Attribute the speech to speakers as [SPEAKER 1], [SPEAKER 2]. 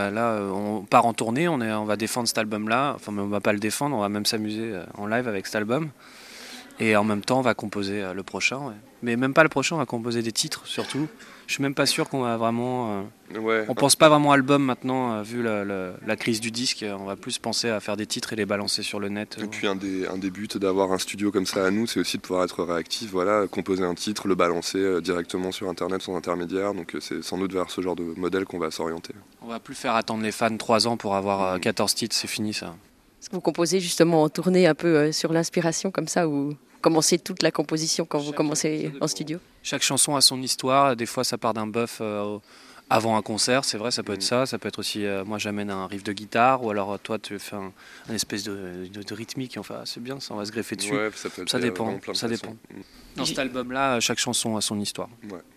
[SPEAKER 1] Bah, là, on part en tournée, on va défendre cet album-là. Enfin, mais on va pas le défendre, on va même s'amuser en live avec cet album. Et en même temps, on va composer le prochain. Ouais. Mais même pas le prochain, on va composer des titres surtout. Je suis même pas sûr qu'on va vraiment.
[SPEAKER 2] Ouais.
[SPEAKER 1] On pense pas vraiment album maintenant, vu la crise du disque. On va plus penser à faire des titres et les balancer sur le net.
[SPEAKER 2] Et puis un des buts d'avoir un studio comme ça à nous, c'est aussi de pouvoir être réactif, voilà, composer un titre, le balancer directement sur internet sans intermédiaire. Donc c'est sans doute vers ce genre de modèle qu'on va s'orienter.
[SPEAKER 1] On va plus faire attendre les fans 3 ans pour avoir 14 titres, c'est fini ça.
[SPEAKER 3] Est-ce que vous composez justement en tournée un peu sur l'inspiration comme ça ou commencez toute la composition quand vous commencez en studio?
[SPEAKER 1] Chaque chanson a son histoire. Des fois, ça part d'un buff avant un concert, c'est vrai, ça peut être ça. Ça peut être aussi, moi j'amène un riff de guitare, ou alors toi tu fais un espèce de rythmique. Enfin, c'est bien, ça, on va se greffer dessus.
[SPEAKER 2] Ouais, ça peut être
[SPEAKER 1] Ça dépend.
[SPEAKER 2] vraiment plein de
[SPEAKER 1] Ça
[SPEAKER 2] façons.
[SPEAKER 1] dépend. Dans cet album-là, chaque chanson a son histoire.
[SPEAKER 2] Ouais.